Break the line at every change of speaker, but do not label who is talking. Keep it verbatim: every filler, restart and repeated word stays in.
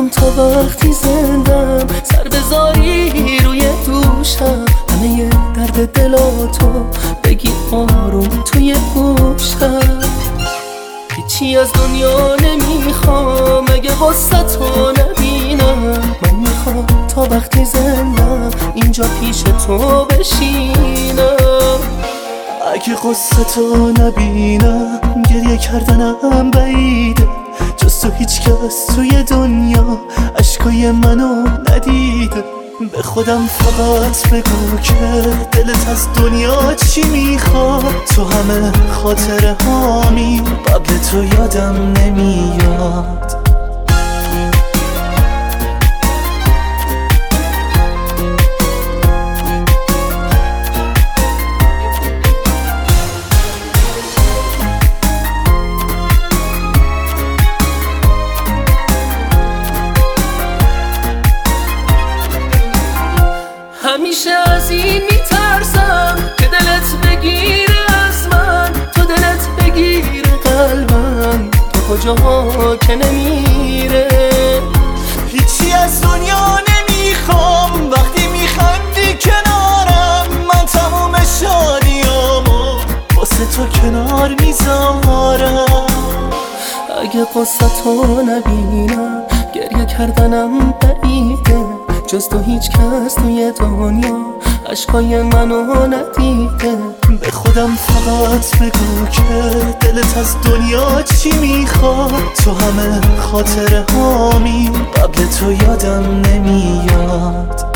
تا وقتی زندم، سر بذاری روی دوشم، همه درد دلاتو بگی آروم توی گوشم. هیچی از دنیا نمیخوام اگه قصه تو نبینم، من میخوام تا وقتی زندم اینجا پیش تو بشینم.
اگه قصه تو نبینم گریه کردنم بعیده، جز تو هیچ کس توی دنیا عشقای منو ندیده. به خودم فقط بگو که دلت از دنیا چی میخواد، تو همه خاطره هامی قبل تو یادم نمیاد.
همیشه از این میترسم که دلت بگیره از من، تو دلت بگیره قلبم، تو کجاها که نمیره.
هیچی از دنیا نمیخوام وقتی میخندی کنارم، من تموم شادیامو واسه تو کنار میذارم.
اگه قصه تو نبینم گریه کردنم بعیده، جز تو هیچ کس توی دنیا عشقای منو ندیده.
به خودم فقط بگو که دلت از دنیا چی میخواد، تو همه خاطره هامی قبل تو یادم نمیاد.